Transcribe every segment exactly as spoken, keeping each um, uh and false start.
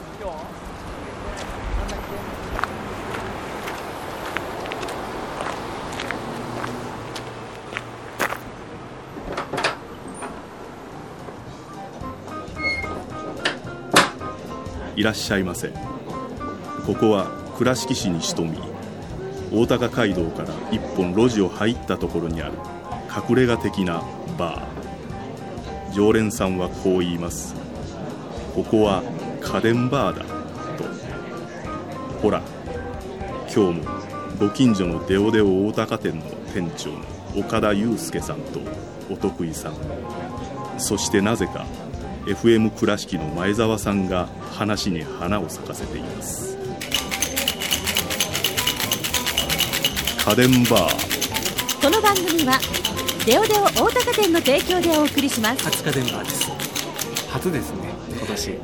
いらっしゃいませ。ここは倉敷市に潜み、大高街道から一本路地を入ったところにある隠れ家的なバー。常連さんはこう言います。ここは家電バーだと。ほら、今日もご近所のデオデオ大高店の店長の岡田祐介さんとお得意さん、そしてなぜかエフエム 倉敷の前澤さんが話に花を咲かせています。家電バー。 この番組はデオデオ大高店の提供でお送りします。 初家電バーです。 初ですね、今年。はい、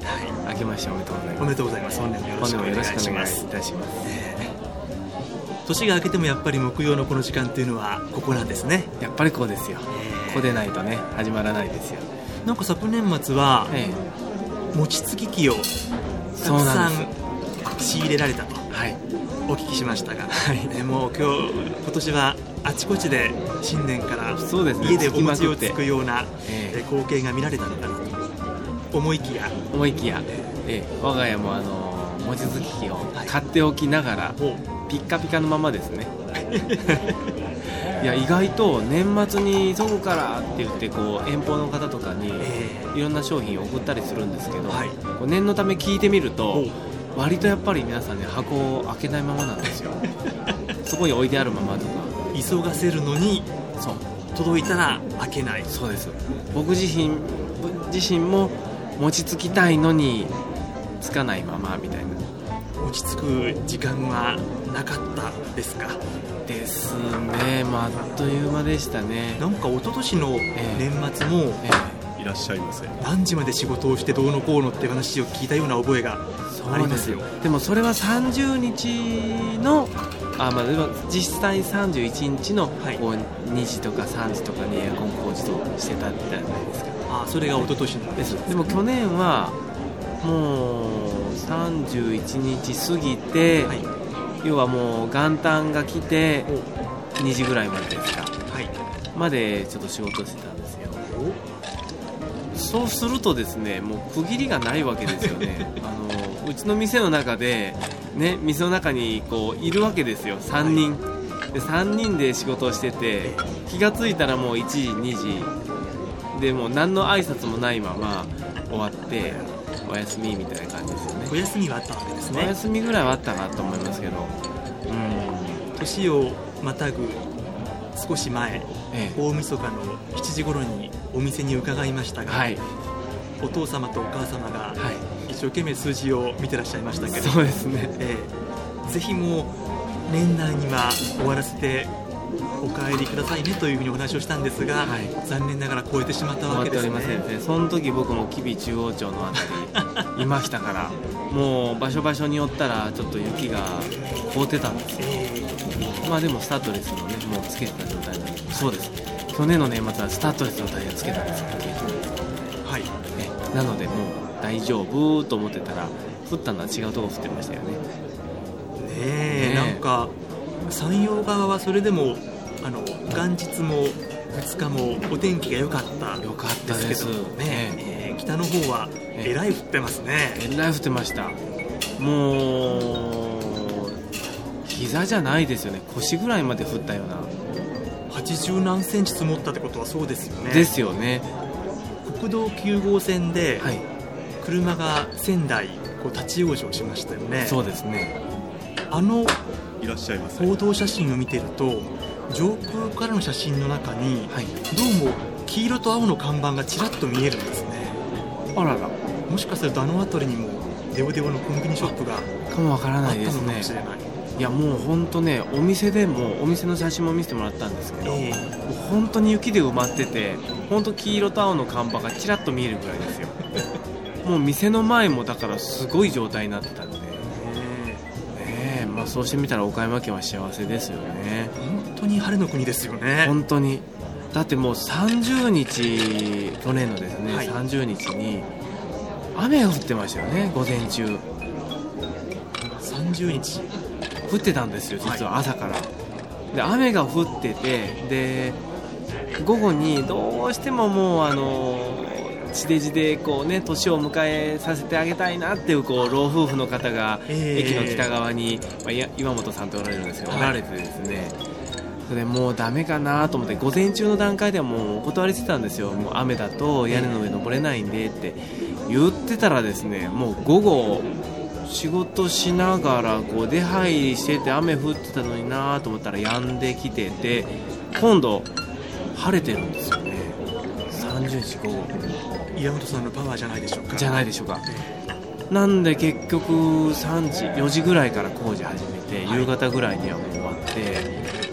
明けましておめでとうございます。 おめでとうございます。本年もよろしくお願いします。 本年もよろしくお願いいたします。 えー、年が明けてもやっぱり木曜のこの時間っていうのはここなんですね。 やっぱりこうですよ。えー、ここでないとね始まらないですよ。 なんか昨年末は、えー、餅つき機をたくさん仕入れられたと、はい、お聞きしましたが、はい、えー、もう今日今年はあちこちで新年から家でお餅をつくような、えー、光景が見られたのかなと思いきや思いきや、えー、我が家もあの餅つき機を買っておきながら、はい、ピッカピカのままですねいや意外と年末に急ぐからって言ってこう遠方の方とかにいろんな商品を送ったりするんですけど、はい、こう念のため聞いてみると割とやっぱり皆さんね箱を開けないままなんですよそこに置いてあるままとか急がせるのにそう届いたら開けない。 そうです。僕自身自身も餅つきたいのにつかないままみたいな。 餅つく時間はなかったですか？ ですね、まあ、あっという間でしたね。 なんか一昨年の年末も、えー、いらっしゃいませ。 何時まで仕事をしてどうのこうのって話を聞いたような覚えがありますよ。 でもそれはさんじゅうにちのあ、まあ、実際さんじゅういちにちのこうにじとかさんじとかにエアコン工事としてたみたいじゃないですか。 ああ、それが一昨年のです。 でも去年はもうさんじゅういちにち過ぎて、はい、要はもう元旦が来てにじぐらいまでですか、はい、までちょっと仕事してたんですよ。そうするとですね、もう区切りがないわけですよねあのうちの店の中でね、店の中にこういるわけですよ、さんにん、はい、でさんにんで仕事をしてて、気がついたらもういちじにじでもう何の挨拶もないまま終わってお休みみたいな感じですよね。 お休みはあったわけですね。 お休みぐらいはあったなと思いますけど、 うん、年をまたぐ少し前、ええ、大晦日のしちじ頃にお店に伺いましたが、はい、お父様とお母様が一生懸命数字を見てらっしゃいましたけど、 そうですね、 ええ、ぜひもう年内には終わらせてお帰りくださいねというふうにお話をしたんですが、はい、残念ながら超えてしまったわけですね。 終わっておりませんね。その時僕も吉備中央町のあたりいましたからもう場所場所によったらちょっと雪が凍ってたんですよ、まあでもスタッドレスのねもうつけてた状態なんで、そうです、去年の年末はスタッドレスのタイヤつけたんですよ、はい、えなのでもう大丈夫と思ってたら降ったのは違うところ降ってましたよね。ねえ、なんか山陽側はそれでもあの元日もふつかもお天気が良かった良かったですけどね、 えー、北の方はえらい降ってますね。 えらい降ってました。もう膝じゃないですよね、腰ぐらいまで降ったような。 はちじゅうなんセンチ積もったってことはそうですよね。 ですよね。 国道きゅう号線で車が仙台こう立ち往生しましたよね。 そうですね。 あのいらっしゃいませ。 報道写真を見てると上空からの写真の中に、はい、どうも黄色と青の看板がちらっと見えるんですね。 あらら、 もしかするとあの辺りにもデオデオのコンビニショップがかもわからないですね。 あったのかもしれない。 いやもう本当ね、お店でもお店の写真も見せてもらったんですけど、えー、もう本当に雪で埋まってて、本当黄色と青の看板がちらっと見えるぐらいですよもう店の前もだからすごい状態になってたんで、えーまあ、そうしてみたら岡山県は幸せですよね。 本当に晴れの国ですよね。 本当に。だってもうさんじゅうにち、去年のですね、はい、さんじゅうにちに雨が降ってましたよね、午前中。 さんじゅうにち降ってたんですよ、実は朝から、はい、で雨が降ってて、で午後にどうしてももうあの地デジでこうね年を迎えさせてあげたいなっていうこう老夫婦の方が駅の北側に、まあ、岩本さんとおられるんですよ、おられてですね、それでもうダメかなと思って午前中の段階ではもうお断りしてたんですよ。もう雨だと屋根の上登れないんでって言ってたらですね、もう午後仕事しながらこう出入りしてて雨降ってたのになと思ったら止んできてて、今度晴れてるんですよね、さんじゅうにち午後。 岩本さんのパワーじゃないでしょうか。 じゃないでしょうか。なんで結局さんじよじぐらいから工事始めて、夕方ぐらいにはもう終わって、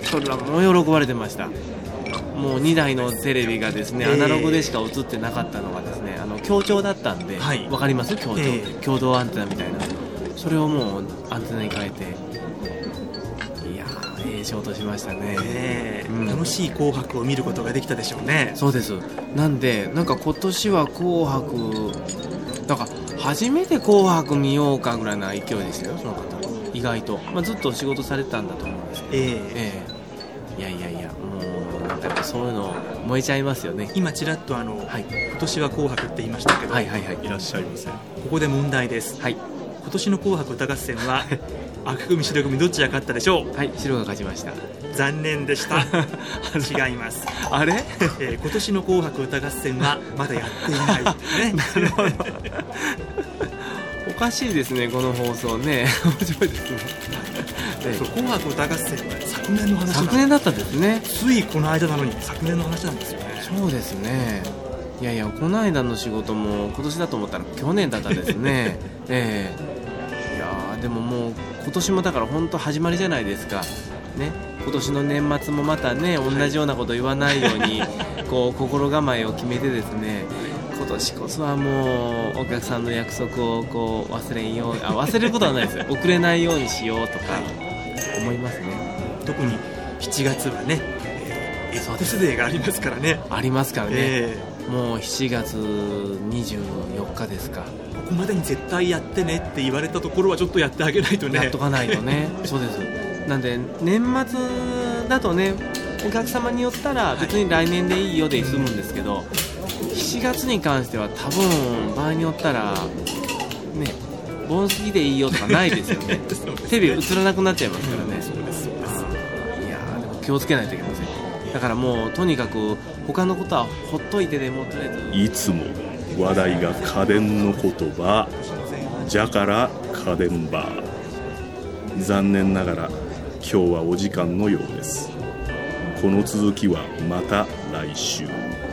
それはもう喜ばれてました。もうにだいのテレビがですね、アナログでしか映ってなかったのがですね、あの強調だったんで、はい、分かります強調、えー、共同アンテナみたいな、それをもうアンテナに変えて、いやーええ仕事しましたね、 えーうん、楽しい紅白を見ることができたでしょうね。 そうです。なんでなんか今年は紅白だから初めて紅白見ようかぐらいな勢いでしたよ、その方意外と、まあ、ずっと仕事されてたんだと思うんですけど、えーえー、いやいやいやもうなんかやっぱそういうの燃えちゃいますよね。 今ちらっとあの、はい、今年は紅白って言いましたけど、 はいはいはい、 いらっしゃいませ。ここで問題です、はい、今年の紅白歌合戦は赤組白組どっちが勝ったでしょう。 はい、白が勝ちました。 残念でした違います。 あれ、 えー、今年の紅白歌合戦はまだやっていない、ね、 なるほどおかしいですねこの放送ね面白いですねそう紅白歌合戦は昨年の話なん昨年だったんですね。 ついこの間なのに昨年の話なんですよね。 そうですね。いやいやこの間の仕事も今年だと思ったら去年だったんですねええ、いやでももう今年もだから本当始まりじゃないですかね。今年の年末もまたね同じようなこと言わないようにこう心構えを決めてですね、今年こそはもうお客さんの約束をこう忘れんようあ忘れることはないですよ遅れないようにしようとか思いますね。 特にしちがつはね、えー、エックスデーがありますからね。 ありますからね、 えー、 もうしちがつにじゅうよっかですか。 ここまでに絶対やってねって言われたところはちょっとやってあげないとね。 やっとかないとねそうです。なんで年末だとねお客様によったら別に来年でいいよで済むんですけど、はい、しがつに関しては多分場合によったらね盆過ぎでいいよとかないですよ ね, ですねテレビ映らなくなっちゃいますからね、うん、そうですそうです。いやでも気をつけないといけません。だからもうとにかく他のことはほっといてでもとりあえずいつも話題が家電の言葉じゃから家電バー。残念ながら今日はお時間のようです。この続きはまた来週。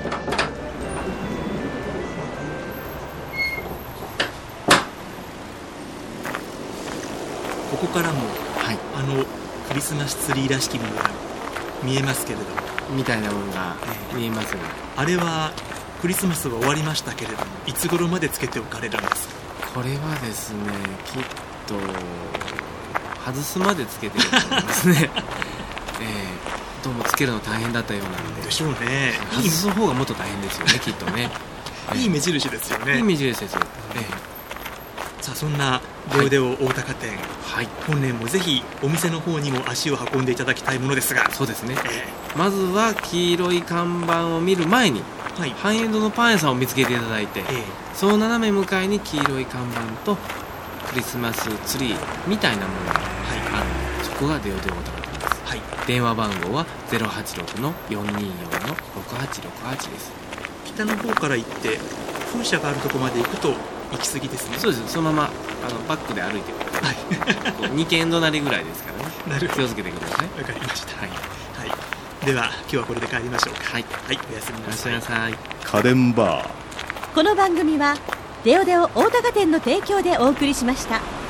ここからも、はい、あのクリスマスツリーらしきものが見えますけれどもみたいなものが見えますが、 えー、あれはクリスマスが終わりましたけれどもいつ頃までつけておかれるんですか。 これはですねきっと外すまでつけてると思いますね、えー、どうもつけるの大変だったようなんででしょうね。 外す方がもっと大変ですよねきっとねいい目印ですよね。 いい目印ですよ、えー、 さあそんなデオデオ大高店、 はい、 本年もぜひお店の方にも足を運んでいただきたいものですが。 そうですね、えー、まずは黄色い看板を見る前に、はい、ハイエンドのパン屋さんを見つけていただいて、えー、その斜め向かいに黄色い看板とクリスマスツリーみたいなものがあるので、そこがデオデオ大高店です、はい、電話番号は ゼロはちろくのよんにーよんのろくはちろくはちです。 北の方から行って風車があるところまで行くと行き過ぎですね。 そうです。そのままあのバックで歩いてください、はい、にけん隣ぐらいですからねなるほど気をつけてください。 わかりました、はいはい、では今日はこれで帰りましょうか。はい、はい、おやすみなさい。 おやすみなさい。 家電バー。 この番組はデオデオ大高店の提供でお送りしました。